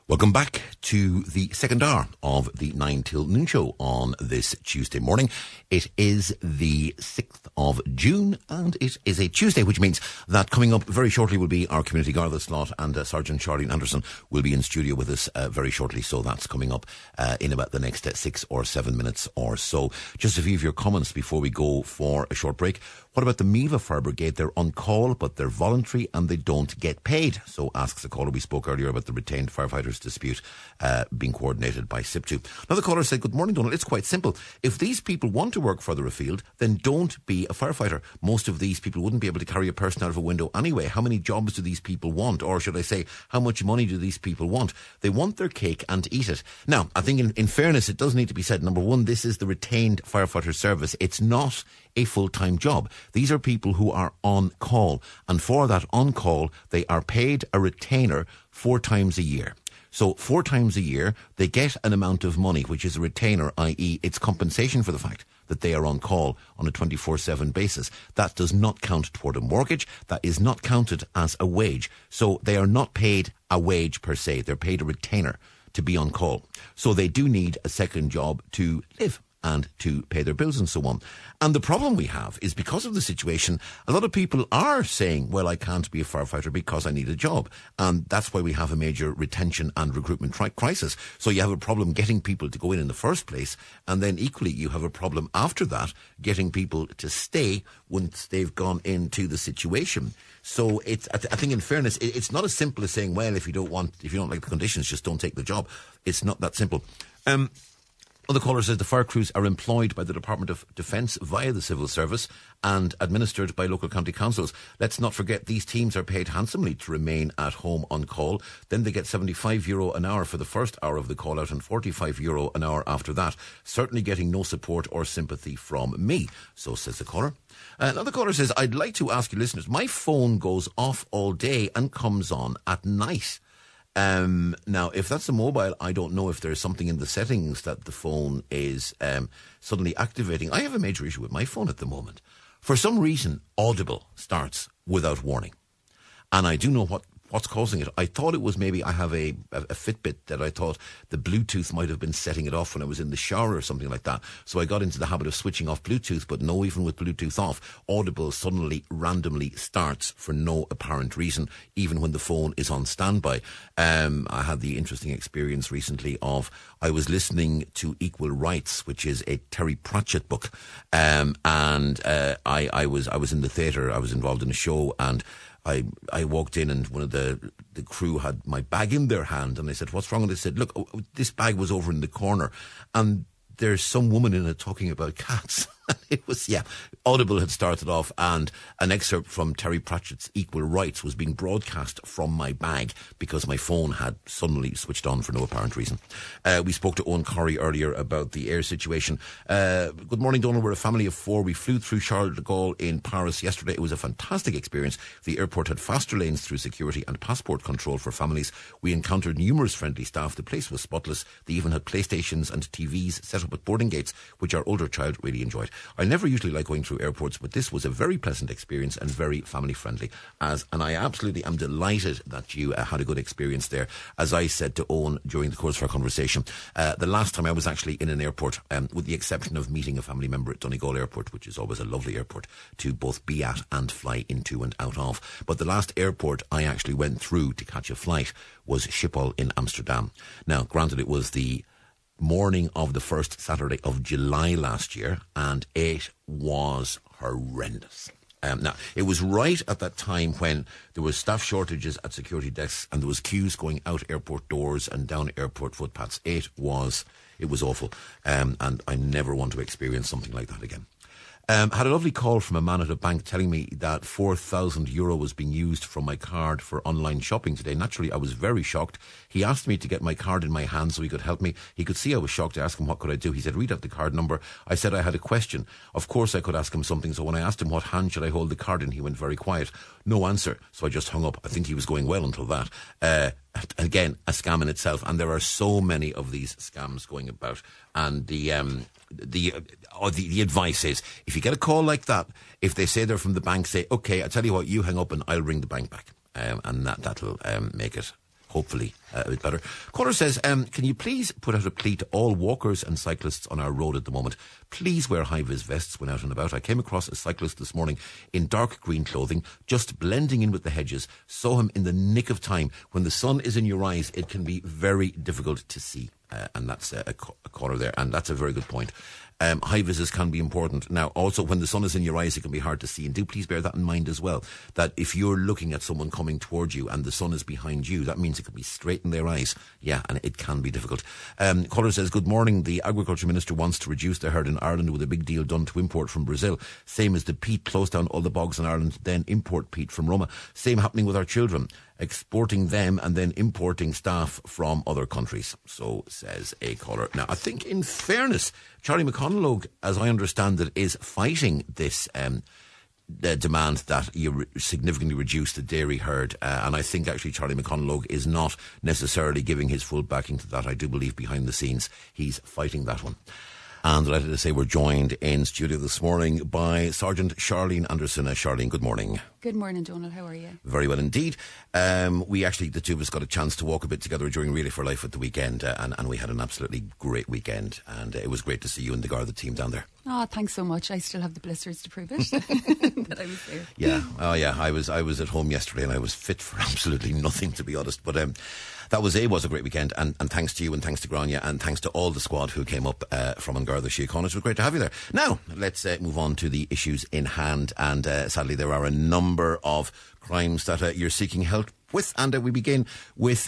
Welcome back to the second hour of the 9 till noon show on this Tuesday morning. It is the 6th of June and it is a Tuesday, which means that coming up very shortly will be our Community Garda slot, and Sergeant Charlene Anderson will be in studio with us very shortly. So that's coming up in about the next 6 or 7 minutes or so. Just a few of your comments before we go for a short break. What about the Meath Fire Brigade? They're on call, but they're voluntary and they don't get paid. So asks the caller. We spoke earlier about the retained firefighters dispute being coordinated by SIP2. Another caller said, good morning, Donald. It's quite simple. If these people want to work further afield, then don't be a firefighter. Most of these people wouldn't be able to carry a person out of a window anyway. How many jobs do these people want? Or should I say, how much money do these people want? They want their cake and eat it. Now, I think in fairness, it does need to be said, number one, this is the retained firefighter service. It's not a full-time job. These are people who are on call. And for that on call, they are paid a retainer 4 times a year. So 4 times a year, they get an amount of money, which is a retainer, i.e. it's compensation for the fact that they are on call on a 24/7 basis. That does not count toward a mortgage. That is not counted as a wage. So they are not paid a wage per se. They're paid a retainer to be on call. So they do need a second job to live and to pay their bills and so on. And the problem we have is because of the situation, a lot of people are saying, well, I can't be a firefighter because I need a job. And that's why we have a major retention and recruitment crisis. So you have a problem getting people to go in the first place. And then equally, you have a problem after that, getting people to stay once they've gone into the situation. So it's, I think in fairness, it's not as simple as saying, well, if you don't like the conditions, just don't take the job. It's not that simple. Other caller says the fire crews are employed by the Department of Defence via the civil service and administered by local county councils. Let's not forget these teams are paid handsomely to remain at home on call. Then they get €75 an hour for the first hour of the call out and €45 an hour after that. Certainly getting no support or sympathy from me. So says the caller. Another caller says, I'd like to ask you listeners, my phone goes off all day and comes on at night. Now, if that's a mobile, I don't know if there's something in the settings that the phone is suddenly activating. I have a major issue with my phone at the moment. For some reason, Audible starts without warning. And I do know what's causing it. I thought it was maybe I have a Fitbit that I thought the Bluetooth might have been setting it off when I was in the shower or something like that. So I got into the habit of switching off Bluetooth, but no, even with Bluetooth off, Audible suddenly randomly starts for no apparent reason, even when the phone is on standby. I had the interesting experience recently of I was listening to Equal Rights, which is a Terry Pratchett book, and I was in the theatre. I was involved in a show, and I walked in and one of the crew had my bag in their hand, and I said, what's wrong? And they said, look, this bag was over in the corner and there's some woman in it talking about cats. It was, Audible had started off and an excerpt from Terry Pratchett's Equal Rights was being broadcast from my bag because my phone had suddenly switched on for no apparent reason. We spoke to Owen Corrie earlier about the air situation. Good morning, Donald. We're a family of 4. We flew through Charles de Gaulle in Paris yesterday. It was a fantastic experience. The airport had faster lanes through security and passport control for families. We encountered numerous friendly staff. The place was spotless. They even had PlayStations and TVs set up at boarding gates, which our older child really enjoyed. I never usually like going through airports, but this was a very pleasant experience and very family friendly. And I absolutely am delighted that you had a good experience there. As I said to Owen during the course of our conversation, the last time I was actually in an airport, with the exception of meeting a family member at Donegal Airport, which is always a lovely airport to both be at and fly into and out of. But the last airport I actually went through to catch a flight was Schiphol in Amsterdam. Now, granted, it was the morning of the first Saturday of July last year, and it was horrendous. Now, it was right at that time when there was staff shortages at security desks and there was queues going out airport doors and down airport footpaths. It was awful, and I never want to experience something like that again. Had a lovely call from a man at a bank telling me that €4,000 was being used from my card for online shopping today. Naturally, I was very shocked. He asked me to get my card in my hand so he could help me. He could see I was shocked. I asked him what could I do. He said, read out the card number. I said I had a question. Of course I could ask him something. So when I asked him what hand should I hold the card in, he went very quiet. No answer. So I just hung up. I think he was going well until that. Again, a scam in itself. And there are so many of these scams going about. And the advice is, if you get a call like that, if they say they're from the bank, say, okay, I tell you what, you hang up and I'll ring the bank back. And that'll make it hopefully a bit better. Caller says, can you please put out a plea to all walkers and cyclists on our road at the moment? Please wear high-vis vests when out and about. I came across a cyclist this morning in dark green clothing, just blending in with the hedges. Saw him in the nick of time. When the sun is in your eyes, it can be very difficult to see. And that's a caller there, and that's a very good point. High vises can be important. Now, also, when the sun is in your eyes, it can be hard to see. And do please bear that in mind as well, that if you're looking at someone coming towards you and the sun is behind you, that means it can be straight in their eyes. Yeah, and it can be difficult. Caller says, good morning. The Agriculture Minister wants to reduce the herd in Ireland with a big deal done to import from Brazil. Same as the peat, close down all the bogs in Ireland, then import peat from Roma. Same happening with our children, exporting them and then importing staff from other countries. So says a caller. Now, I think in fairness, Charlie McConalogue, as I understand it, is fighting this the demand that you significantly reduce the dairy herd. And I think actually Charlie McConalogue is not necessarily giving his full backing to that. I do believe behind the scenes he's fighting that one. And delighted to say we're joined in studio this morning by Sergeant Charlene Anderson. Charlene, good morning. Good morning, Donald. How are you? Very well indeed. We actually, the two of us, got a chance to walk a bit together during Relay for Life at the weekend, and we had an absolutely great weekend. And it was great to see you and the Garda team down there. Oh, thanks so much. I still have the blisters to prove it that I was there. Yeah. Oh, yeah. I was at home yesterday, and I was fit for absolutely nothing, to be honest. But that was a great weekend, and thanks to you, and thanks to Grania, and thanks to all the squad who came up from Garda Síochána. It was great to have you there. Now, let's move on to the issues in hand, and sadly there are a number of crimes that you're seeking help with, and we begin with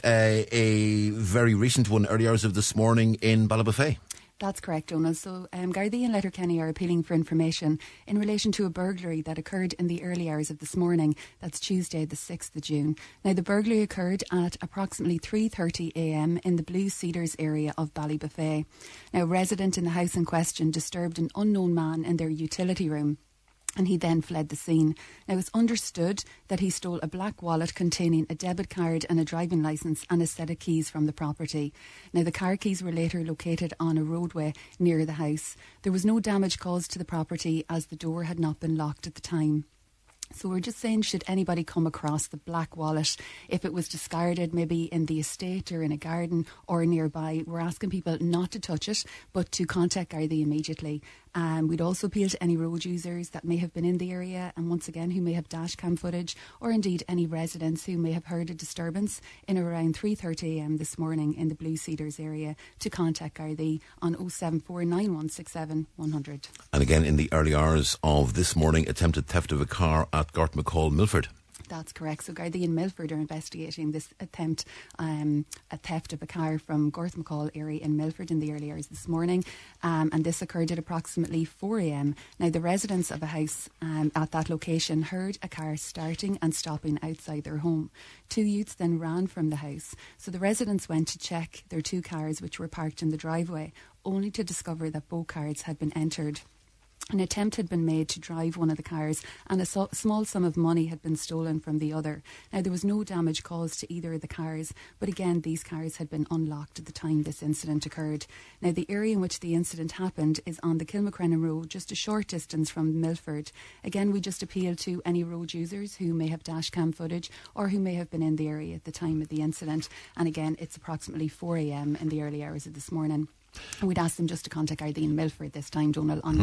a very recent one, early hours of this morning in Ballybofey. That's correct, Donald. So Gardaí and Letterkenny are appealing for information in relation to a burglary that occurred in the early hours of this morning. That's Tuesday the 6th of June. Now, the burglary occurred at approximately 3:30am in the Blue Cedars area of Ballybofey. Now, a resident in the house in question disturbed an unknown man in their utility room, and he then fled the scene. Now, it's understood that he stole a black wallet containing a debit card and a driving licence and a set of keys from the property. Now, the car keys were later located on a roadway near the house. There was no damage caused to the property as the door had not been locked at the time. So we're just saying, should anybody come across the black wallet, if it was discarded maybe in the estate or in a garden or nearby, we're asking people not to touch it, but to contact Gardaí immediately. We'd also appeal to any road users that may have been in the area, and once again who may have dash cam footage, or indeed any residents who may have heard a disturbance in around 3:30am this morning in the Blue Cedars area, to contact Gardaí on 074 9167 100. And again, in the early hours of this morning, attempted theft of a car at Gartmacall, Milford. That's correct. So Gardaí in Milford are investigating this attempt, a theft of a car from Gartmacall area in Milford in the early hours this morning, and this occurred at approximately 4am. Now, the residents of a house at that location heard a car starting and stopping outside their home. Two youths then ran from the house. So the residents went to check their two cars, which were parked in the driveway, only to discover that both cars had been entered. An attempt had been made to drive one of the cars, and a small sum of money had been stolen from the other. Now, there was no damage caused to either of the cars, but again, these cars had been unlocked at the time this incident occurred. Now, the area in which the incident happened is on the Kilmacrennan Road, just a short distance from Milford. Again, we just appeal to any road users who may have dash cam footage or who may have been in the area at the time of the incident. And again, it's approximately 4am in the early hours of this morning. And we'd ask them just to contact Gardaí in Milford this time, Donald, on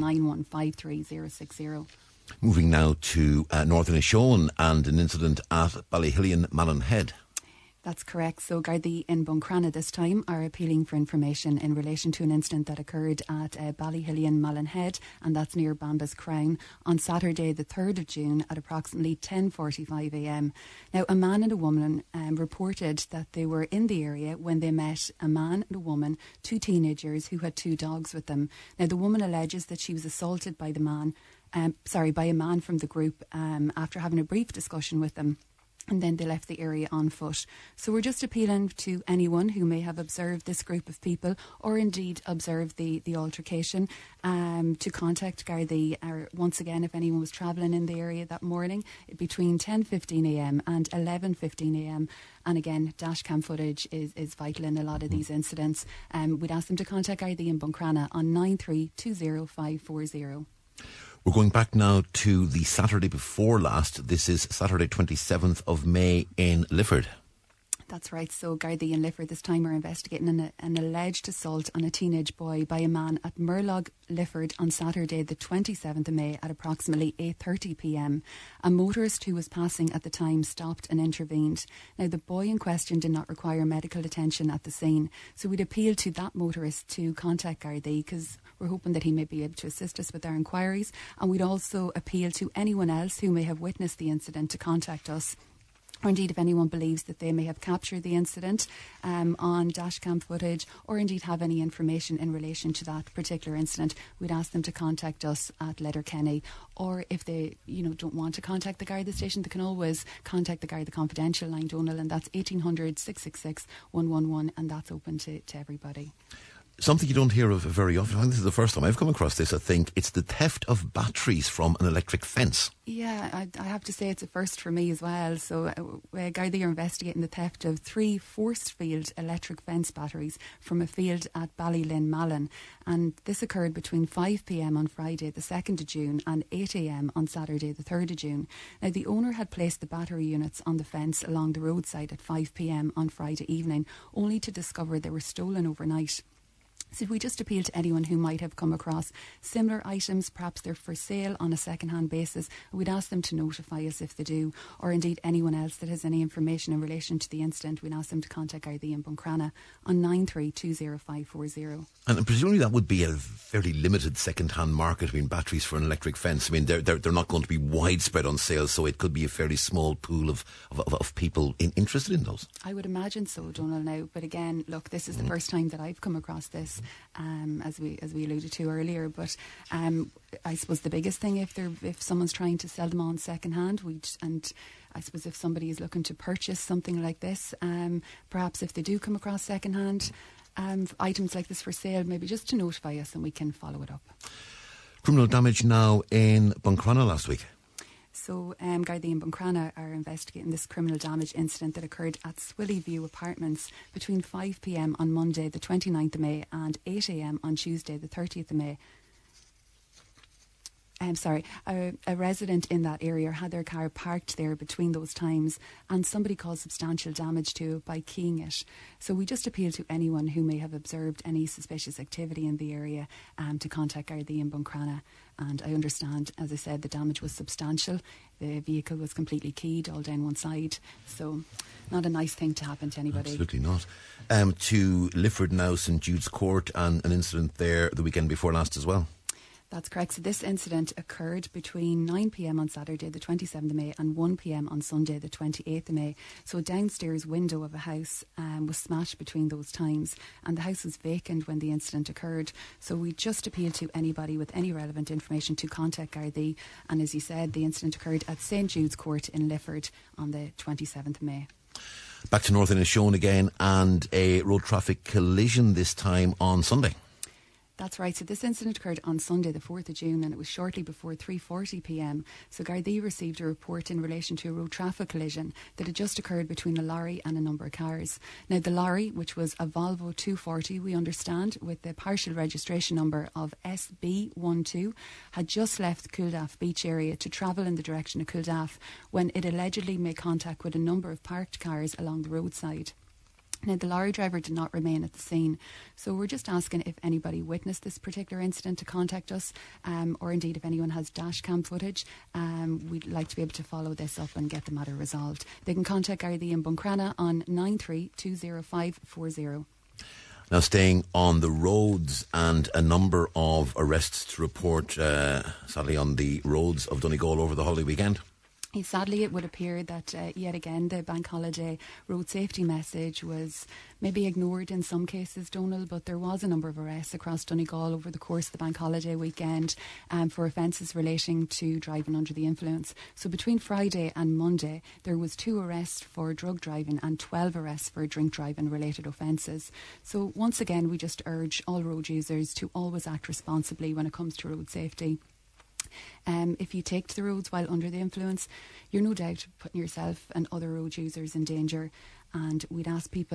9153060. Moving now to Northern Inishowen and an incident at Ballyhillion Malin Head. That's correct. So Gardaí in Buncrana this time are appealing for information in relation to an incident that occurred at Ballyhillion Malin Head, and that's near Bambas Crown, on Saturday the 3rd of June at approximately 10:45am. Now, a man and a woman reported that they were in the area when they met a man and a woman, two teenagers who had two dogs with them. Now, the woman alleges that she was assaulted by a man from the group after having a brief discussion with them. And then they left the area on foot. So we're just appealing to anyone who may have observed this group of people, or indeed observed the altercation, to contact Gardaí. Once again, if anyone was travelling in the area that morning between 10:15am and 11:15am. And again, dashcam footage is vital in a lot of these incidents. We'd ask them to contact Gardaí in Buncrana on 9320540. We're going back now to the Saturday before last. This is Saturday 27th of May in Lifford. That's right. So Gardaí and Lifford this time are investigating an alleged assault on a teenage boy by a man at Murlog, Lifford on Saturday the 27th of May at approximately 8:30pm. A motorist who was passing at the time stopped and intervened. Now the boy in question did not require medical attention at the scene, so we'd appeal to that motorist to contact Gardaí because we're hoping that he may be able to assist us with our inquiries, and we'd also appeal to anyone else who may have witnessed the incident to contact us. Or indeed if anyone believes that they may have captured the incident on dashcam footage, or indeed have any information in relation to that particular incident, we'd ask them to contact us at Letterkenny. Or if they don't want to contact the Garda station, they can always contact the Garda Confidential line, Donal, and that's 1800 666 111, and that's open to everybody. Something you don't hear of very often. I think this is the first time I've come across this, I think. It's the theft of batteries from an electric fence. Yeah, I have to say it's a first for me as well. So Gardaí are investigating the theft of 3 force field electric fence batteries from a field at Ballylinn, Malin. And this occurred between 5pm on Friday the 2nd of June and 8am on Saturday the 3rd of June. Now the owner had placed the battery units on the fence along the roadside at 5pm on Friday evening, only to discover they were stolen overnight. So we just appeal to anyone who might have come across similar items, perhaps they're for sale on a second-hand basis. We'd ask them to notify us if they do, or indeed anyone else that has any information in relation to the incident. We'd ask them to contact Gardaí in Buncrana on 9320540. And presumably that would be a fairly limited second-hand market. I mean, batteries for an electric fence, I mean, they're not going to be widespread on sale, so it could be a fairly small pool of people interested in those. I would imagine so, Donal, now. But again, look, this is the first time that I've come across this. As we alluded to earlier, but I suppose the biggest thing, if someone's trying to sell them on second hand, and I suppose if somebody is looking to purchase something like this, perhaps if they do come across second hand items like this for sale, maybe just to notify us and we can follow it up. Criminal damage now in Buncrana last week. So Gardaí and Buncrana are investigating this criminal damage incident that occurred at Swilly View Apartments between 5pm on Monday the 29th of May and 8am on Tuesday the 30th of May. A resident in that area had their car parked there between those times, and somebody caused substantial damage to it by keying it. So we just appeal to anyone who may have observed any suspicious activity in the area to contact Gardaí in Buncrana. And I understand, as I said, the damage was substantial. The vehicle was completely keyed all down one side. So not a nice thing to happen to anybody. Absolutely not. To Lifford now, St Jude's Court, and an incident there the weekend before last as well. That's correct. So this incident occurred between 9pm on Saturday the 27th of May and 1pm on Sunday the 28th of May. So a downstairs window of a house was smashed between those times, and the house was vacant when the incident occurred. So we just appeal to anybody with any relevant information to contact Gardaí. And as you said, the incident occurred at St Jude's Court in Lifford on the 27th of May. Back to North Inishowen again, and a road traffic collision this time on Sunday. That's right. So this incident occurred on Sunday the 4th of June, and it was shortly before 3:40pm. So Gardaí received a report in relation to a road traffic collision that had just occurred between a lorry and a number of cars. Now the lorry, which was a Volvo 240, we understand, with the partial registration number of SB12, had just left the Culdaff beach area to travel in the direction of Culdaff when it allegedly made contact with a number of parked cars along the roadside. Now, the lorry driver did not remain at the scene, so we're just asking if anybody witnessed this particular incident to contact us, or indeed if anyone has dashcam footage. We'd like to be able to follow this up and get the matter resolved. They can contact Gardaí in Buncrana on 9320540. Now, staying on the roads, and a number of arrests to report, sadly, on the roads of Donegal over the holiday weekend. Sadly, it would appear that yet again the bank holiday road safety message was maybe ignored in some cases, Donal, but there was a number of arrests across Donegal over the course of the bank holiday weekend for offences relating to driving under the influence. So between Friday and Monday, there was 2 arrests for drug driving and 12 arrests for drink driving related offences. So once again, we just urge all road users to always act responsibly when it comes to road safety. If you take to the roads while under the influence, you're no doubt putting yourself and other road users in danger, and we'd ask people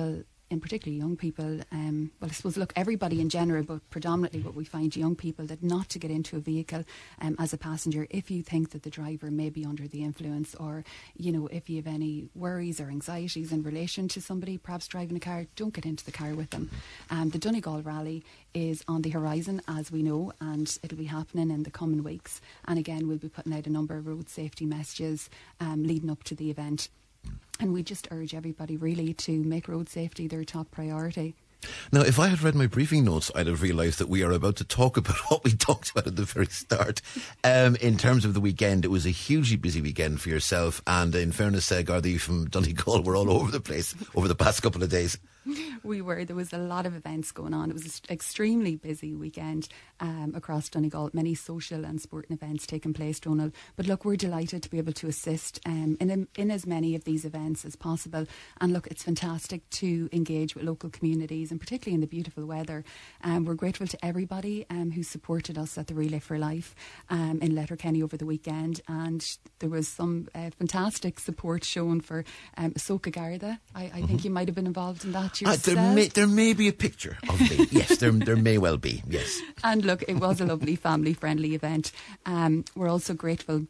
in particular young people, well, I suppose, look, everybody in general, but predominantly what we find young people, that not to get into a vehicle as a passenger if you think that the driver may be under the influence, or, you know, if you have any worries or anxieties in relation to somebody perhaps driving a car, don't get into the car with them. The Donegal Rally is on the horizon, as we know, and it'll be happening in the coming weeks. And again, we'll be putting out a number of road safety messages leading up to the event. And we just urge everybody really to make road safety their top priority. Now, if I had read my briefing notes, I'd have realised that we are about to talk about what we talked about at the very start. In terms of the weekend, it was a hugely busy weekend for yourself. And in fairness, Gardaí from Donegal were all over the place over the past couple of days. We were. There was a lot of events going on. It was an extremely busy weekend across Donegal. Many social and sporting events taking place, Donald. But look, we're delighted to be able to assist in as many of these events as possible. And look, it's fantastic to engage with local communities, and particularly in the beautiful weather. We're grateful to everybody who supported us at the Relay for Life in Letterkenny over the weekend. And there was some fantastic support shown for Soca Garda. I think you might have been involved in that yourself. There may be a picture of me. Yes, there may well be, yes. And look, it was a lovely family-friendly event. We're also grateful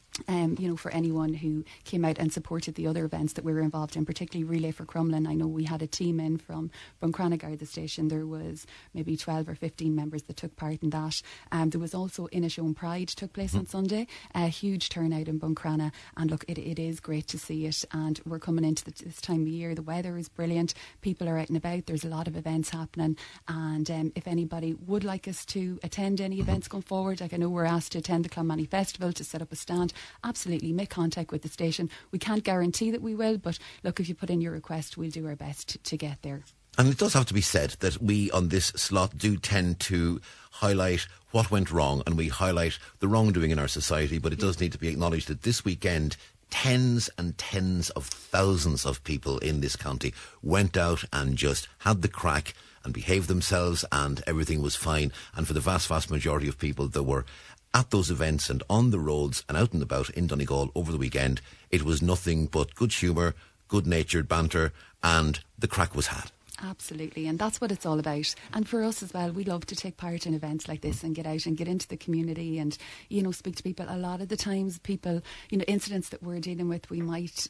for anyone who came out and supported the other events that we were involved in, particularly Relay for Crumlin. I know we had a team in from Buncrana Garda Station. There was maybe 12 or 15 members that took part in that. There was also Inishowen Pride took place on Sunday. A huge turnout in Buncrana. And look, it is great to see it. And we're coming into this time of year. The weather is brilliant. People are out and about. There's a lot of events happening. And if anybody would like us to attend any events going forward, like I know we're asked to attend the Clonmany Festival, to set up a stand, absolutely make contact with the station. We can't guarantee that we will, but look, if you put in your request, we'll do our best to get there. And it does have to be said that we on this slot do tend to highlight what went wrong, and we highlight the wrongdoing in our society, but it does need to be acknowledged that this weekend tens and tens of thousands of people in this county went out and just had the crack and behaved themselves, and everything was fine. And for the vast majority of people that were at those events and on the roads and out and about in Donegal over the weekend, it was nothing but good humour, good-natured banter, and the crack was had. Absolutely, and that's what it's all about. And for us as well, we love to take part in events like this and get out and get into the community and, speak to people. A lot of the times people, incidents that we're dealing with, we might,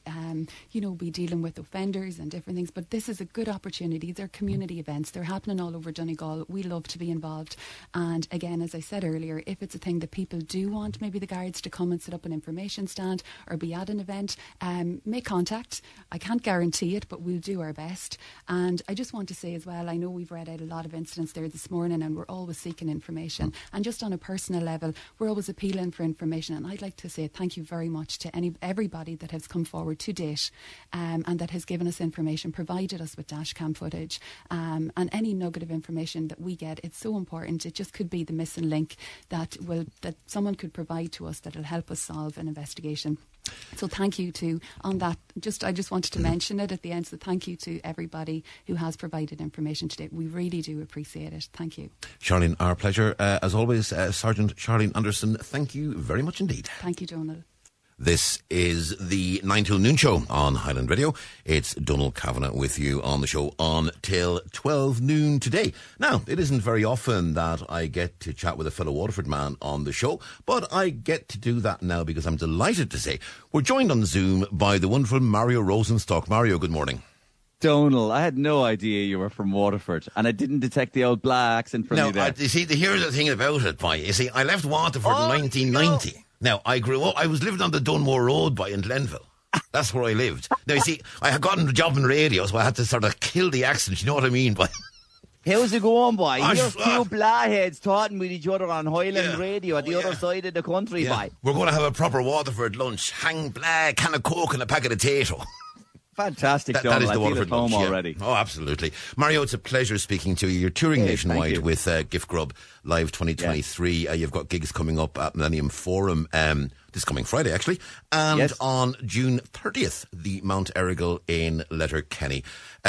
be dealing with offenders and different things, but this is a good opportunity. They're community events. They're happening all over Donegal. We love to be involved. And again, as I said earlier, if it's a thing that people do want maybe the guards to come and set up an information stand or be at an event, make contact. I can't guarantee it, but we'll do our best. And I just want to say as well, I know we've read out a lot of incidents there this morning, and we're always seeking information. And just on a personal level, we're always appealing for information. And I'd like to say thank you very much to everybody that has come forward to date and that has given us information, provided us with dashcam footage, and any nugget of information that we get. It's so important. It just could be the missing link that someone could provide to us that will help us solve an investigation. So thank you I just wanted to mention it at the end. So thank you to everybody who has provided information today. We really do appreciate it. Thank you. Charlene, our pleasure. As always, Sergeant Charlene Anderson, thank you very much indeed. Thank you, Donald. This is the 9 till noon show on Highland Radio. It's Donald Kavanagh with you on the show on till 12 noon today. Now, it isn't very often that I get to chat with a fellow Waterford man on the show, but I get to do that now because I'm delighted to say we're joined on Zoom by the wonderful Mario Rosenstock. Mario, good morning. Donald, I had no idea you were from Waterford, and I didn't detect the old Blah accent from you there. You see, here's the thing about it, boy. You see, I left Waterford in 1990. No. Now, I grew up, I was living on the Dunmore Road in Glenville. That's where I lived. Now, you see, I had gotten a job in radio, so I had to sort of kill the accent, you know what I mean? How's it going, boy? You're two Blahheads talking with each other on Highland Radio at the other side of the country, boy. We're going to have a proper Waterford lunch. Hang Blah, can of Coke and a packet of potato. Fantastic, Donald. That is the I feel at home already. Oh, absolutely. Mario, it's a pleasure speaking to you. You're touring nationwide with Gift Grub Live 2023. You've got gigs coming up at Millennium Forum this coming Friday, actually. And on June 30th, the Mount Errigal in Letterkenny.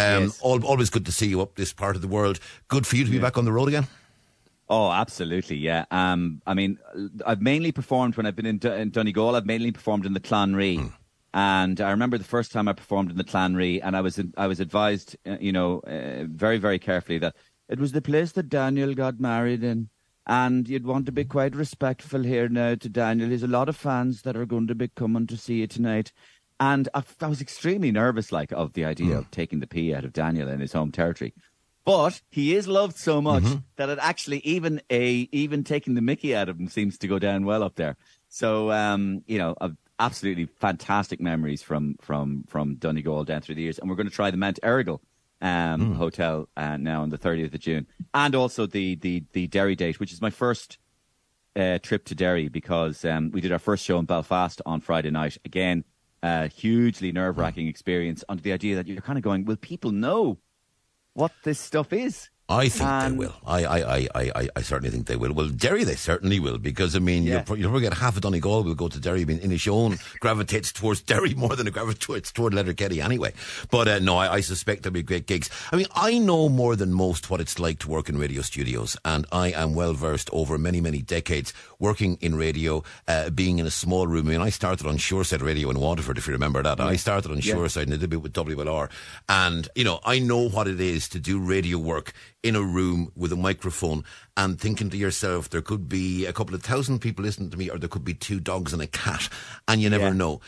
Always good to see you up this part of the world. Good for you to be back on the road again. Oh, absolutely, yeah. I mean, I've mainly performed when I've been in Donegal. I've mainly performed in the Clonree. And I remember the first time I performed in the Clanry, and I was advised, very, very carefully that it was the place that Daniel got married in. And you'd want to be quite respectful here now to Daniel. There's a lot of fans that are going to be coming to see you tonight. And I was extremely nervous, of the idea of taking the pee out of Daniel in his home territory. But he is loved so much that it actually, even taking the mickey out of him seems to go down well up there. So, absolutely fantastic memories from Donegal down through the years. And we're going to try the Mount Errigal hotel now on the 30th of June. And also the Derry date, which is my first trip to Derry, because we did our first show in Belfast on Friday night. Again, hugely nerve-wracking experience, under the idea that you're kind of going, will people know what this stuff is? I think they will. I certainly think they will. Well, Derry, they certainly will, because, you'll probably get half of Donegal will go to Derry. Inishowen gravitates towards Derry more than it gravitates toward Letterkenny anyway. But no, I suspect there'll be great gigs. I know more than most what it's like to work in radio studios, and I am well versed over many, many decades working in radio, being in a small room. I started on Shoreside Radio in Waterford, if you remember that. I started on Shoreside and I did a bit with WLR. And, I know what it is to do radio work in a room with a microphone and thinking to yourself, there could be a couple of thousand people listening to me, or there could be 2 dogs and a cat, and you never know.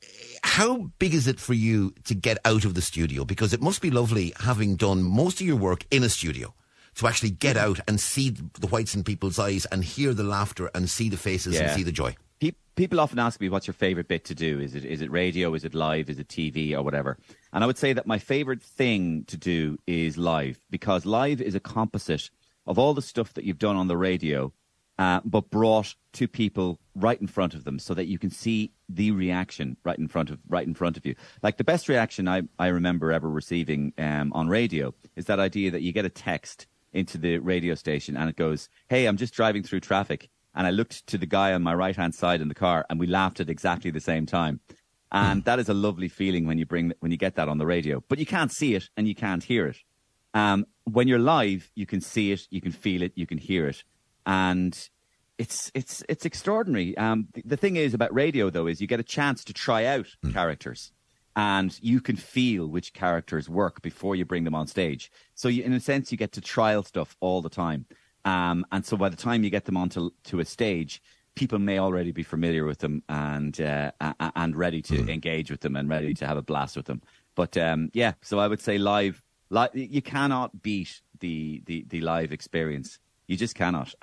How big is it for you to get out of the studio? Because it must be lovely, having done most of your work in a studio, to actually get out and see the whites in people's eyes and hear the laughter and see the faces and see the joy. People often ask me, what's your favourite bit to do? Is it radio? Is it live? Is it TV or whatever? And I would say that my favourite thing to do is live, because live is a composite of all the stuff that you've done on the radio, but brought to people right in front of them, so that you can see the reaction right in front of you. Like, the best reaction I remember ever receiving on radio is that idea that you get a text into the radio station and it goes, "Hey, I'm just driving through traffic." And I looked to the guy on my right-hand side in the car, and we laughed at exactly the same time. And that is a lovely feeling when you get that on the radio. But you can't see it and you can't hear it. When you're live, you can see it, you can feel it, you can hear it, and it's extraordinary. The thing is about radio, though, is you get a chance to try out characters, and you can feel which characters work before you bring them on stage. So in a sense, you get to trial stuff all the time. And so by the time you get them onto a stage, people may already be familiar with them and ready to engage with them and ready to have a blast with them. But so I would say live, you cannot beat the live experience. You just cannot.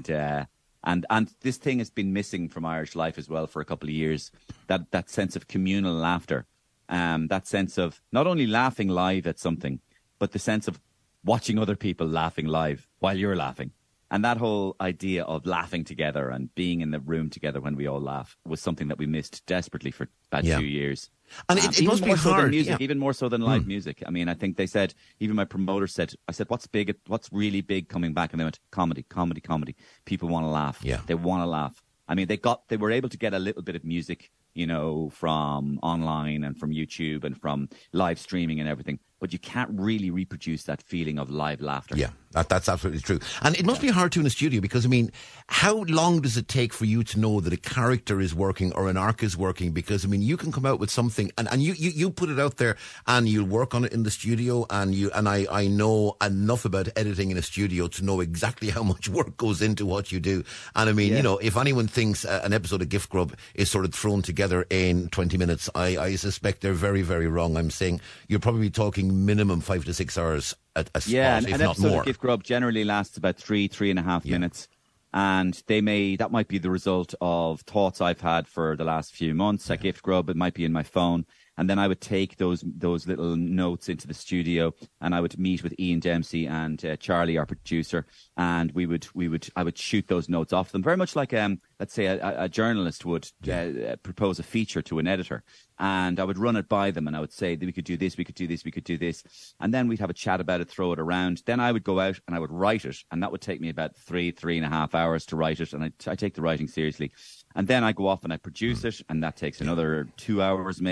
And this thing has been missing from Irish life as well for a couple of years. That sense of communal laughter, that sense of not only laughing live at something, but the sense of watching other people laughing live while you're laughing. And that whole idea of laughing together and being in the room together when we all laugh was something that we missed desperately for about 2 years. And it must be hard. Music, even more so than live music. I think they said, even my promoter said, I said, what's really big coming back? And they went, comedy. People want to laugh. Yeah. They want to laugh. They were able to get a little bit of music, from online and from YouTube and from live streaming and everything. But you can't really reproduce that feeling of live laughter. Yeah, that's absolutely true. And it must be hard too in a studio, because, how long does it take for you to know that a character is working or an arc is working? Because, you can come out with something and you put it out there and you'll work on it in the studio, and I know enough about editing in a studio to know exactly how much work goes into what you do. And if anyone thinks an episode of Gift Grub is sort of thrown together in 20 minutes, I suspect they're very, very wrong. I'm saying you're probably talking minimum 5 to 6 hours a spot, and if an not episode more. of Gift Grub generally lasts about 3.5 minutes. And that might be the result of thoughts I've had for the last few months at Gift Grub. It might be in my phone. And then I would take those little notes into the studio, and I would meet with Ian Dempsey and Charlie, our producer, and I would shoot those notes off them, very much like let's say a journalist would propose a feature to an editor, and I would run it by them, and I would say that we could do this, we could do this, we could do this, and then we'd have a chat about it, throw it around. Then I would go out and I would write it, and that would take me about 3.5 hours to write it, and I take the writing seriously. And then I go off and I produce it, and that takes another 2 hours maybe.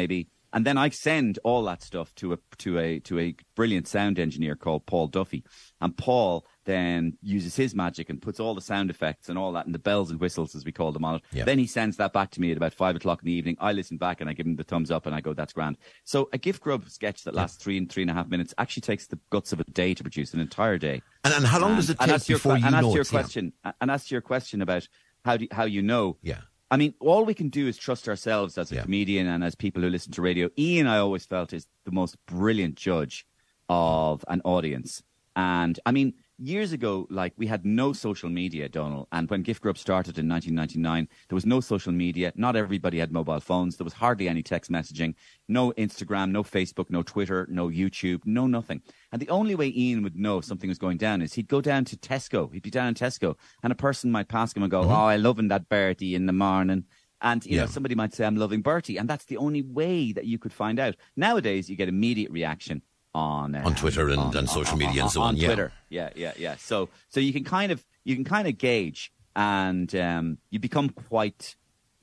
And then I send all that stuff to a brilliant sound engineer called Paul Duffy. And Paul then uses his magic and puts all the sound effects and all that and the bells and whistles, as we call them, on it. Yeah. Then he sends that back to me at about 5 o'clock in the evening. I listen back and I give him the thumbs up and I go, that's grand. So a Gift Grub sketch that lasts 3.5 minutes actually takes the guts of a day to produce, an entire day. And how long does it take before you know it? And as to your question about how you know. Yeah. I mean, all we can do is trust ourselves as a comedian and as people who listen to radio. Ian, I always felt, is the most brilliant judge of an audience. And I mean, years ago, like, we had no social media, Donald. And when Gift Grub started in 1999, there was no social media. Not everybody had mobile phones. There was hardly any text messaging, no Instagram, no Facebook, no Twitter, no YouTube, no nothing. And the only way Ian would know something was going down is he'd go down to Tesco. He'd be down in Tesco and a person might pass him and go, oh, I'm loving that Bertie in the morning. And, you know, somebody might say, I'm loving Bertie. And that's the only way that you could find out. Nowadays, you get immediate reaction on Twitter and social media and so on. On Twitter, yeah. So you can kind of gauge, and you become quite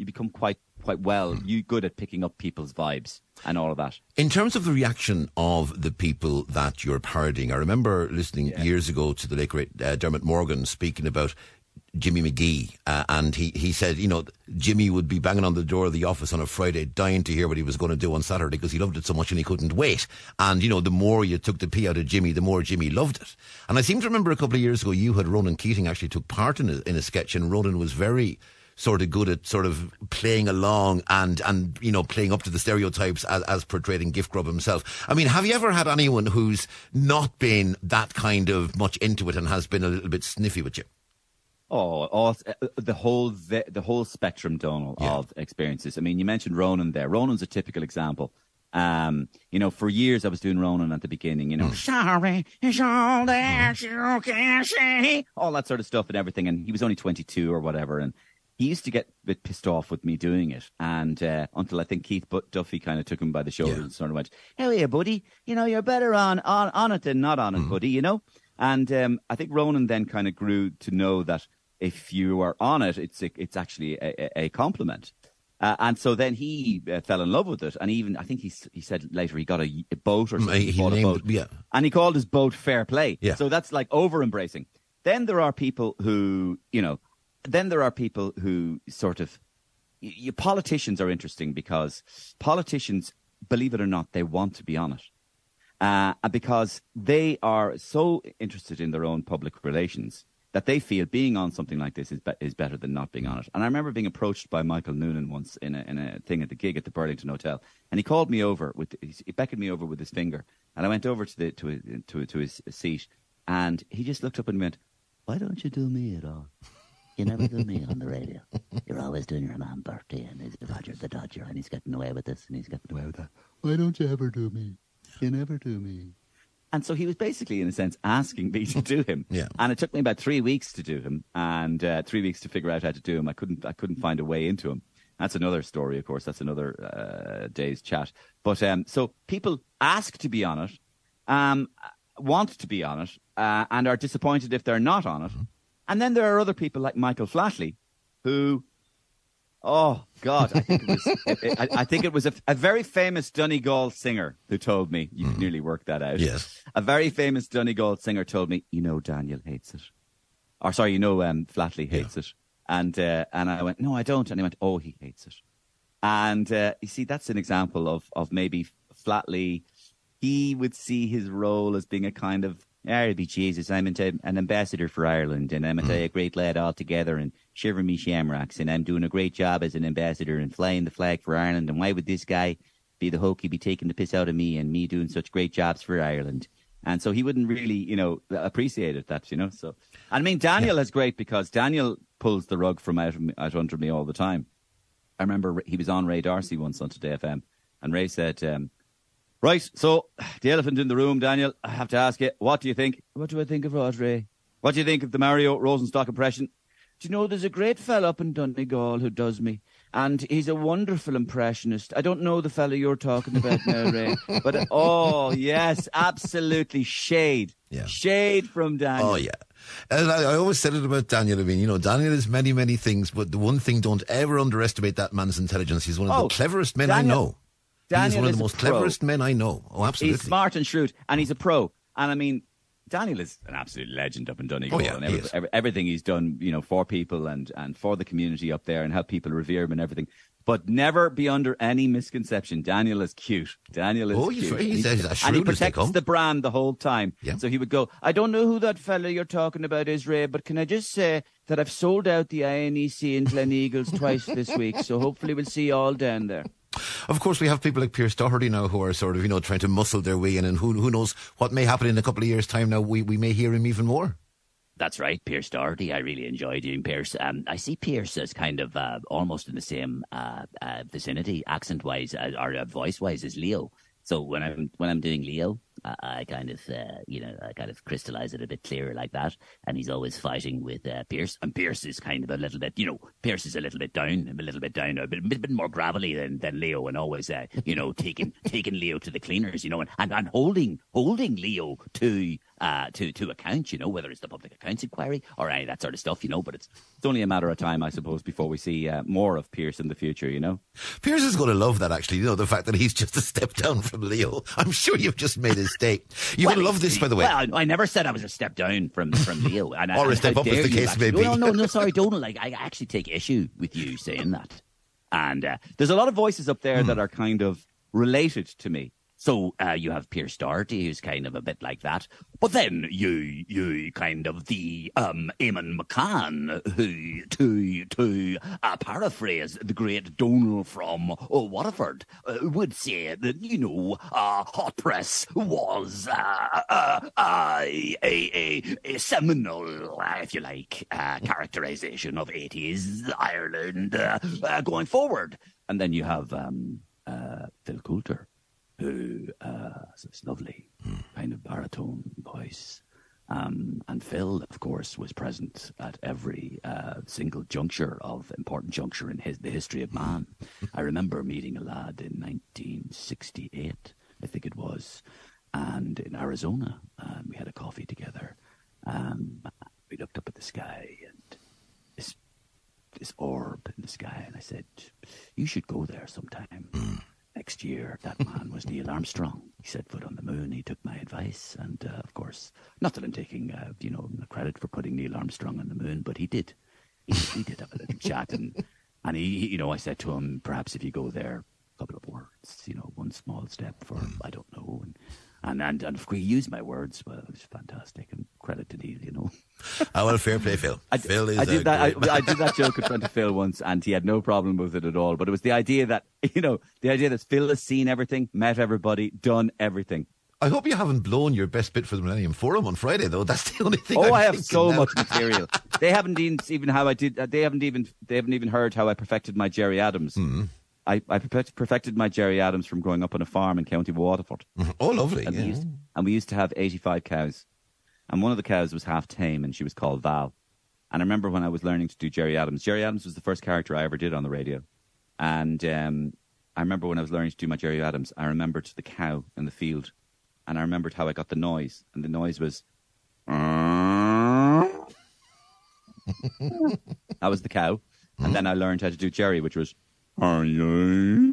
well. You good at picking up people's vibes and all of that. In terms of the reaction of the people that you're parodying, I remember listening years ago to the late great Dermot Morgan speaking about Jimmy McGee, and he said, you know, Jimmy would be banging on the door of the office on a Friday dying to hear what he was going to do on Saturday because he loved it so much and he couldn't wait. And, you know, the more you took the pee out of Jimmy, the more Jimmy loved it. And I seem to remember a couple of years ago you had Ronan Keating actually took part in a sketch, and Ronan was very sort of good at sort of playing along and you know, playing up to the stereotypes as portrayed in Gift Grub himself. I mean, have you ever had anyone who's not been that kind of much into it and has been a little bit sniffy with you? Oh, the whole spectrum, Donald, of experiences. I mean, you mentioned Ronan there. Ronan's a typical example. You know, for years I was doing Ronan at the beginning, you know, sorry, it's all that you can say, all that sort of stuff and everything. And he was only 22 or whatever. And he used to get a bit pissed off with me doing it. And until I think Keith Duffy kind of took him by the shoulder and sort of went, hey, buddy, you know, you're better on it than not on it, buddy, you know. And I think Ronan then kind of grew to know that if you are on it, it's actually a compliment. And so then he fell in love with it. And even, I think he said later he got a boat or something. He bought a boat. And he called his boat Fair Play. Yeah. So that's like over-embracing. Then there are people who, you know, sort of, politicians are interesting because politicians, believe it or not, they want to be on it. Because they are so interested in their own public relations that they feel being on something like this is better than not being on it. And I remember being approached by Michael Noonan once in a thing at the gig at the Burlington Hotel, and he called me over he beckoned me over with his finger, and I went over to his seat, and he just looked up and went, "Why don't you do me at all? You never do me on the radio. You're always doing your man Bertie, and he's Roger the Dodger, and he's getting away with this, and he's getting away with that. Why don't you ever do me? You never do me." And so he was basically, in a sense, asking me to do him. Yeah. And it took me about 3 weeks to do him, and 3 weeks to figure out how to do him. I couldn't find a way into him. That's another story, of course. That's another day's chat. But so people ask to be on it, want to be on it, and are disappointed if they're not on it. And then there are other people like Michael Flatley, who, oh God, I think it was a very famous Donegal singer who told me. You could nearly work that out. Yes, a very famous Donegal singer told me, you know, Daniel hates it, or sorry, you know, Flatley hates it, and I went, no, I don't, and he went, oh, he hates it, and you see, that's an example of maybe Flatley. He would see his role as being a kind of, "I'll be Jesus, I'm an ambassador for Ireland, and I'm a great lad altogether, and shiver me shamrocks, and I'm doing a great job as an ambassador and flying the flag for Ireland, and why would this guy be the hokey, be taking the piss out of me, and me doing such great jobs for Ireland?" And so he wouldn't really, you know, appreciate it, that, you know. So, I mean, Daniel is great because Daniel pulls the rug from out under me all the time. I remember he was on Ray Darcy once on Today FM, and Ray said, "Right, so the elephant in the room, Daniel, I have to ask you, what do you think?" "What do I think of what, Ray?" "What do you think of the Mario Rosenstock impression?" "Do you know, there's a great fella up in Donegal who does me, and he's a wonderful impressionist. I don't know the fella you're talking about now, Ray, but oh, yes, absolutely shade. Yeah. Shade from Daniel." Oh, yeah. And I always said it about Daniel. I mean, you know, Daniel is many, many things, but the one thing, don't ever underestimate that man's intelligence. He's one of the cleverest men I know. He's one of is the a most pro. cleverest men I know. Oh, absolutely. He's smart and shrewd, and he's a pro. And I mean, Daniel is an absolute legend up in Donegal. Oh, yeah, and everything he's done, for people and for the community up there and help people revere him and everything. But never be under any misconception. Daniel is cute. Daniel is cute. He's as shrewd and he as they protects come. the brand the whole time. Yeah. So he would go, I don't know who that fella you're talking about is, Ray, but can I just say that I've sold out the INEC in Glen Eagles twice this week, so hopefully we'll see you all down there. Of course, we have people like Pierce Doherty now who are sort of, trying to muscle their way in, and who knows what may happen in a couple of years' time now. We may hear him even more. That's right, Pierce Doherty. I really enjoy doing Pierce. I see Pierce as kind of almost in the same vicinity, accent-wise or voice-wise, as Leo. So when I'm doing Leo, I kind of crystallize it a bit clearer like that. And he's always fighting with Pierce, and Pierce is kind of a little bit, Pierce is a little bit down, a bit more gravelly than Leo, and always taking Leo to the cleaners, and holding Leo to account, whether it's the public accounts inquiry or any of that sort of stuff, but it's only a matter of time, I suppose, before we see more of Pierce in the future, Pierce is going to love that, actually, the fact that he's just a step down from Leo. I'm sure you've just made his day. You will love this, by the way. Well, I never said I was a step down from Leo. Or a step up, as the case may be. No, sorry, Donal. I actually take issue with you saying that. And there's a lot of voices up there that are kind of related to me. So you have Pierce Doherty, who's kind of a bit like that. But then you kind of the Eamon McCann, who, to paraphrase the great Donal from Waterford, would say that, Hot Press was a seminal, if you like, characterization of 80s Ireland going forward. And then you have Phil Coulter, who has this lovely kind of baritone voice. And Phil, of course, was present at every single important juncture in the history of man. I remember meeting a lad in 1968, I think it was, and in Arizona, we had a coffee together. We looked up at the sky, and this orb in the sky, and I said, you should go there sometime. Next year, that man was Neil Armstrong. He set foot on the moon. He took my advice. And, of course, not that I'm taking, credit for putting Neil Armstrong on the moon, but he did. He did have a little chat. And he, I said to him, perhaps if you go there, a couple of words, one small step for, I don't know. And if we use my words, well, it was fantastic. And credit to Neil, well, fair play, Phil. I did that joke in front of Phil once, and he had no problem with it at all. But it was the idea that, that Phil has seen everything, met everybody, done everything. I hope you haven't blown your best bit for the Millennium Forum on Friday, though. That's the only thing. I have so much material. They haven't even how I did. They haven't even heard how I perfected my Jerry Adams. Mm-hmm. I perfected my Jerry Adams from growing up on a farm in County Waterford. Oh, lovely. And we used to have 85 cows. And one of the cows was half tame, and she was called Val. And I remember when I was learning to do Jerry Adams was the first character I ever did on the radio. And I remember when I was learning to do my Jerry Adams, I remembered the cow in the field. And I remembered how I got the noise. And the noise was... That was the cow. And then I learned how to do Jerry, which was... It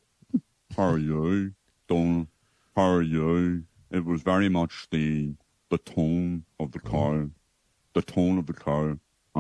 was very much the tone of the cow. The tone of the cow.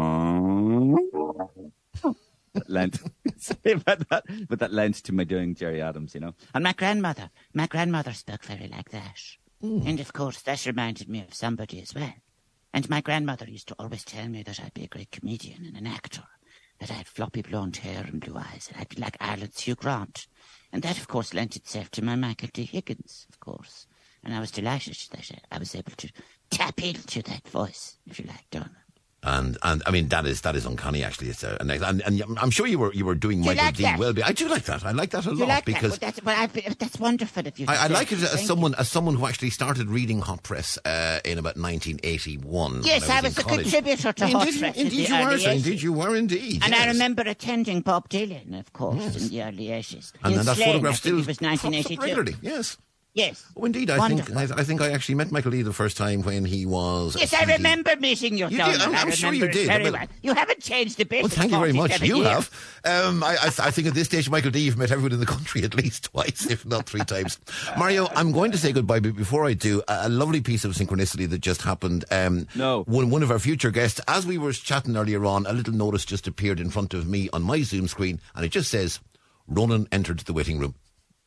Lent. Sorry about that. But that lent to my doing Jerry Adams, And my grandmother spoke very like that. And of course, that reminded me of somebody as well. And my grandmother used to always tell me that I'd be a great comedian and an actor. That I had floppy blonde hair and blue eyes, and I'd be like Ireland's Hugh Grant. And that, of course, lent itself to my Michael D. Higgins, of course. And I was delighted that I was able to tap into that voice, if you like, Donal. And I mean that is uncanny, actually. It's and I'm sure you were doing Michael like D. that? Welby. I do like that. I like that a You lot like because that? That's wonderful of you. I like it as someone who actually started reading Hot Press in about 1981. Yes, I was a contributor to Hot Press. Indeed, you were indeed. And yes. I remember attending Bob Dylan, of course, in the early 80s. And then that photograph still it was 1982. regularly. Yes. Yes. Oh, indeed. I think I actually met Michael Lee the first time when he was... Yes, I remember meeting you, You did? I'm sure you did. Very well. You haven't changed a bit. Well, thank you very much. You years. have. I think at this stage, Michael D, you've met everyone in the country at least twice, if not 3 times. Mario, I'm going to say goodbye, but before I do, a lovely piece of synchronicity that just happened. One of our future guests, as we were chatting earlier on, a little notice just appeared in front of me on my Zoom screen, and it just says, Ronan entered the waiting room.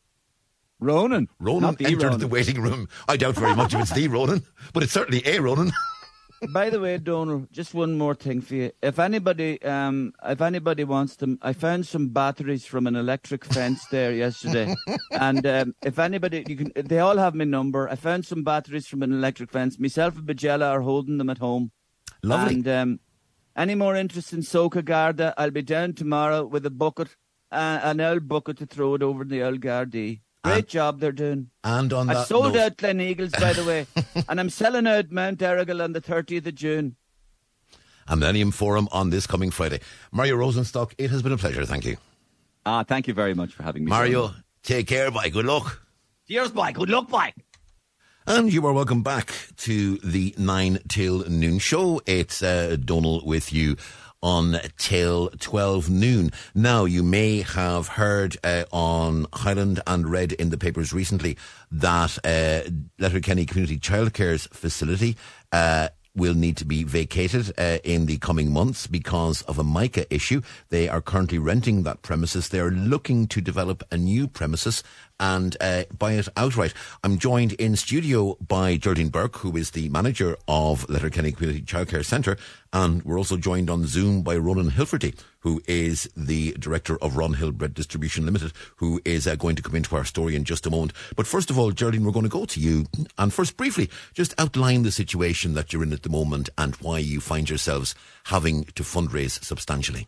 Ronan entered the waiting room. I doubt very much if it's the Ronan, but it's certainly a Ronan. By the way, Donal, just one more thing for you. If anybody wants them, I found some batteries from an electric fence there yesterday, and if anybody, they all have my number. I found some batteries from an electric fence. Myself and Bajella are holding them at home. Lovely. And any more interest in Soca Garda? I'll be down tomorrow with a bucket, an old bucket to throw it over the old Gardaí. Great job they're doing. And on that I sold out Glen Eagles, by the way, and I'm selling out Mount Errigal on the 30th of June. A Millennium Forum on this coming Friday. Mario Rosenstock, it has been a pleasure. Thank you. Thank you very much for having me. Mario, take care. Bye. Good luck. Cheers, bye. Good luck, bye. And you are welcome back to the 9 till noon show. It's Donal with you on till 12 noon. Now, you may have heard on Highland and read in the papers recently that Letterkenny Community Childcare's facility will need to be vacated in the coming months because of a mica issue. They are currently renting that premises. They are looking to develop a new premises and buy it outright. I'm joined in studio by Geraldine Burke, who is the manager of Letterkenny Community Childcare Centre, and we're also joined on Zoom by Ronan Hilferty, who is the director of Ronhill Bread Distribution Limited, who is going to come into our story in just a moment. But first of all, Geraldine, we're going to go to you, and first briefly, just outline the situation that you're in at the moment and why you find yourselves having to fundraise substantially.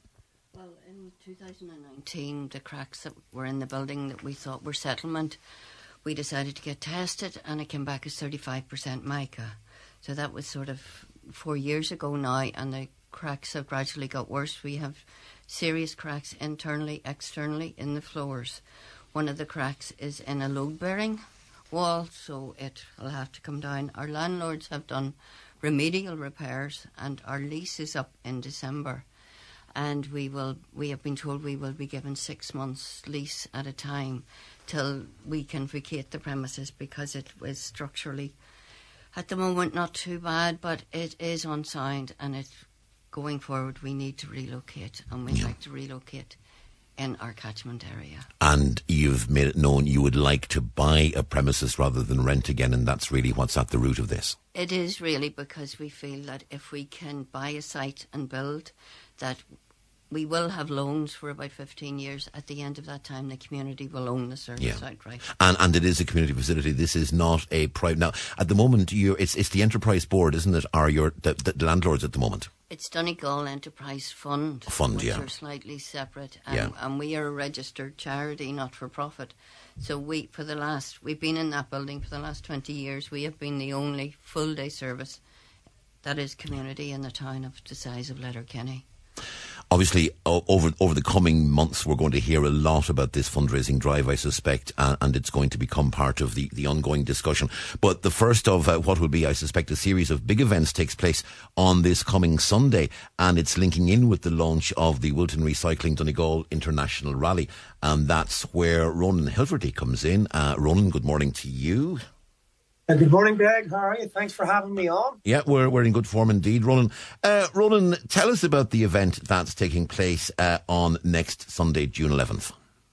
2019, the cracks that were in the building that we thought were settlement, we decided to get tested, and it came back as 35% mica. So that was sort of 4 years ago now, and the cracks have gradually got worse. We have serious cracks internally, externally in the floors. One of the cracks is in a load-bearing wall, so it will have to come down. Our landlords have done remedial repairs, and our lease is up in December. And we have been told we will be given 6 months lease at a time till we can vacate the premises, because it was structurally, at the moment, not too bad, but it is unsound, and it's going forward. We need to relocate, and we'd like to relocate in our catchment area. And you've made it known you would like to buy a premises rather than rent again, and that's really what's at the root of this. It is really, because we feel that if we can buy a site and build, that we will have loans for about 15 years. At the end of that time, the community will own the service outright. And it is a community facility. This is not a private. Now, at the moment, it's the Enterprise Board, isn't it? Are the landlords at the moment? It's Donegal Enterprise Fund, which are slightly separate. And we are a registered charity, not for profit. So we've been in that building for the last 20 years. We have been the only full day service that is community in the town of the size of Letterkenny. Obviously, over the coming months, we're going to hear a lot about this fundraising drive, I suspect, and it's going to become part of the ongoing discussion. But the first of what will be, I suspect, a series of big events takes place on this coming Sunday, and it's linking in with the launch of the Wilton Recycling Donegal International Rally, and that's where Ronan Hilferty comes in. Ronan, good morning to you. Good morning, Greg. How are you? Thanks for having me on. Yeah, we're in good form indeed, Ronan. Ronan, tell us about the event that's taking place on next Sunday, June 11th.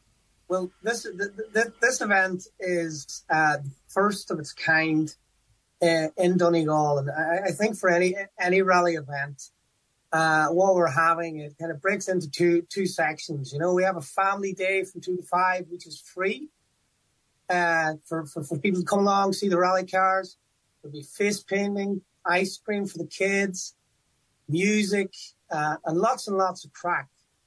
Well, this event is first of its kind in Donegal, and I think for any rally event, what we're having, it kind of breaks into two sections. You know, we have a family day from 2 to 5, which is free. For people to come along, see the rally cars. There'll be face painting, ice cream for the kids, music, and lots of crack.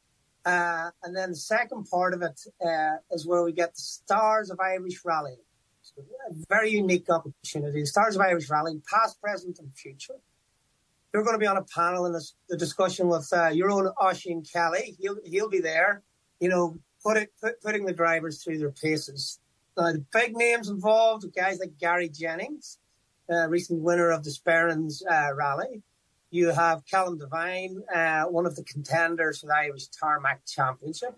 And then the second part of it is where we get the Stars of Irish Rally. So a very unique opportunity. The Stars of Irish Rally, past, present, and future. You're going to be on a panel in the discussion with your own Oisin Kelly. He'll be there, you know, putting the drivers through their paces. The big names involved, guys like Gary Jennings, recent winner of the Sperrins Rally. You have Callum Devine, one of the contenders for the Irish Tarmac Championship.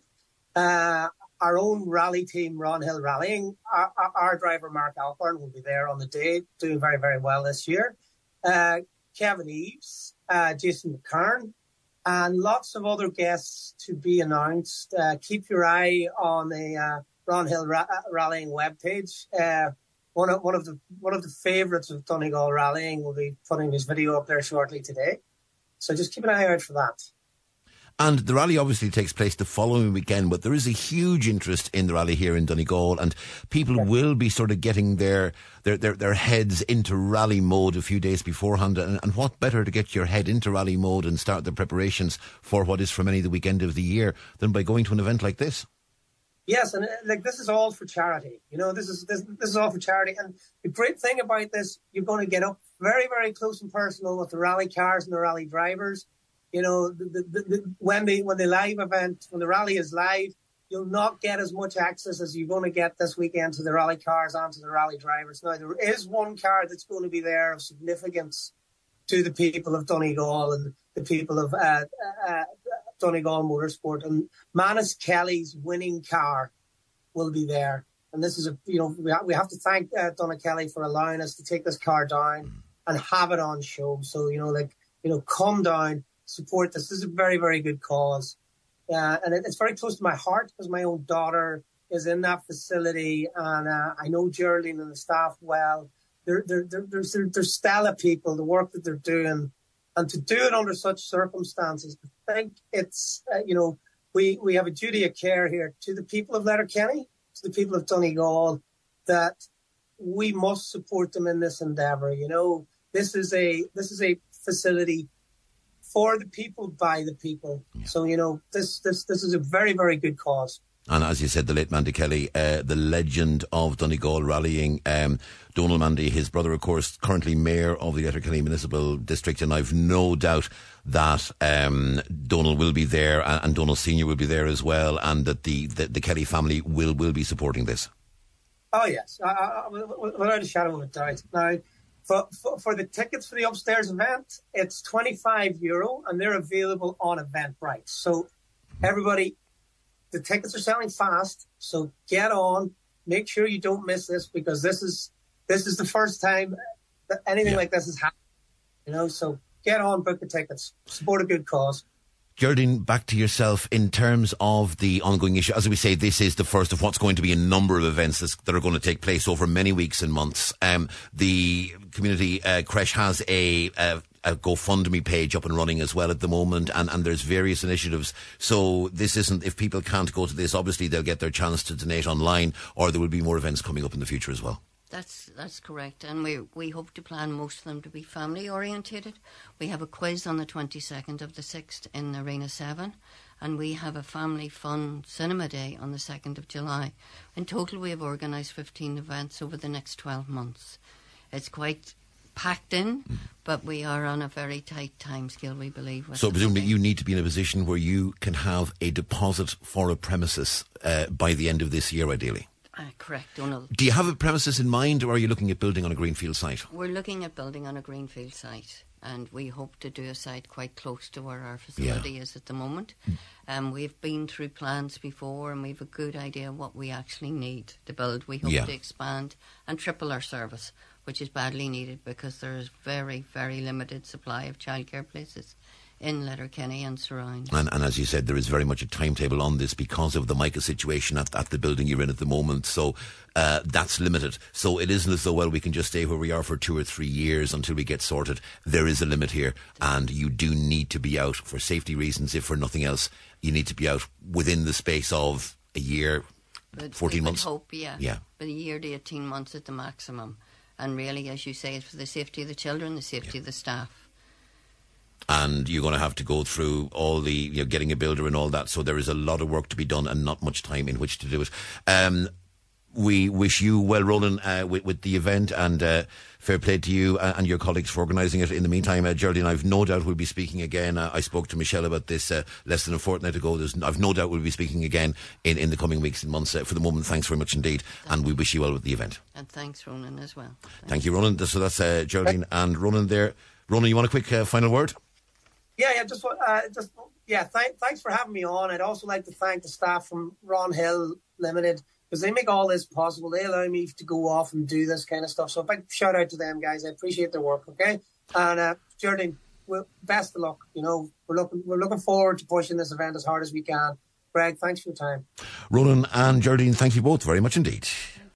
Our own rally team, Ron Hill Rallying, our driver Mark Alcorn will be there on the day, doing very, very well this year. Kevin Eves, Jason McKern, and lots of other guests to be announced. Keep your eye on the Ron Hill Rallying webpage. One of the favourites of Donegal Rallying will be putting his video up there shortly today. So just keep an eye out for that. And the rally obviously takes place the following weekend, but there is a huge interest in the rally here in Donegal, and people will be sort of getting their heads into rally mode a few days beforehand. And what better to get your head into rally mode and start the preparations for what is for many the weekend of the year than by going to an event like this? Yes, and this is all for charity. This is all for charity. And the great thing about this, you're going to get up very, very close and personal with the rally cars and the rally drivers. When the live event, when the rally is live, you'll not get as much access as you're going to get this weekend to the rally cars and to the rally drivers. Now, there is one car that's going to be there of significance to the people of Donegal and the people of Donegal Motorsport, and Manus Kelly's winning car will be there. And this is we have to thank Donna Kelly for allowing us to take this car down and have it on show. So come down, support this. This is a very, very good cause, and it's very close to my heart because my own daughter is in that facility, and I know Geraldine and the staff well. They're stellar people. The work that they're doing. And to do it under such circumstances, I think it's, we have a duty of care here to the people of Letterkenny, to the people of Donegal, that we must support them in this endeavour. This is a facility for the people, by the people. Yeah. So, this is a very, very good cause. And as you said, the late Mandy Kelly, the legend of Donegal rallying, Donal Mandy, his brother, of course, currently mayor of the Letterkenny Municipal District, and I've no doubt that Donal will be there, and Donal Senior will be there as well, and that the Kelly family will be supporting this. Oh yes, without a shadow of a doubt. Now, for the tickets for the upstairs event, it's €25, and they're available on Eventbrite. So everybody. The tickets are selling fast, so get on. Make sure you don't miss this, because this is the first time that anything like this has happened. So get on, book the tickets, support a good cause. Geraldine, back to yourself in terms of the ongoing issue. As we say, this is the first of what's going to be a number of events that are going to take place over many weeks and months. The community creche has a GoFundMe page up and running as well at the moment, and there's various initiatives. So this isn't, if people can't go to this, obviously they'll get their chance to donate online, or there will be more events coming up in the future as well. That's correct, and we hope to plan most of them to be family orientated. We have a quiz on the 22nd of the 6th in Arena 7, and we have a family fun cinema day on the 2nd of July. In total, we have organised 15 events over the next 12 months. It's quite packed in, but we are on a very tight time scale, we believe. So presumably you need to be in a position where you can have a deposit for a premises by the end of this year, ideally. Correct, Donald. Do you have a premises in mind, or are you looking at building on a greenfield site? We're looking at building on a greenfield site, and we hope to do a site quite close to where our facility is at the moment. We've been through plans before, and we've a good idea of what we actually need to build. We hope to expand and triple our service, which is badly needed because there is very, very limited supply of childcare places in Letterkenny and surrounds. And as you said, there is very much a timetable on this because of the MICA situation at the building you're in at the moment. So that's limited. So it isn't as though, well, we can just stay where we are for 2 or 3 years until we get sorted. There is a limit here, and you do need to be out for safety reasons. If for nothing else, you need to be out within the space of a year, 14 months. We would hope, but a year to 18 months at the maximum. And really, as you say, it's for the safety of the children, the safety of the staff. And you're going to have to go through all the, getting a builder and all that. So there is a lot of work to be done and not much time in which to do it. we wish you well, Ronan, with the event, and fair play to you and your colleagues for organising it. In the meantime, Geraldine, I've no doubt we'll be speaking again. I spoke to Michelle about this less than a fortnight ago. I've no doubt we'll be speaking again in the coming weeks and months. For the moment, thanks very much indeed, and we wish you well with the event. And thanks, Ronan, as well. Thank you, Ronan. So that's Geraldine and Ronan there. Ronan, you want a quick final word? Thanks for having me on. I'd also like to thank the staff from Ron Hill Limited, because they make all this possible. They allow me to go off and do this kind of stuff. So a big shout out to them, guys. I appreciate their work, okay? And Geraldine, best of luck. You know, we're looking forward to pushing this event as hard as we can. Greg, thanks for your time. Ronan and Geraldine, thank you both very much indeed.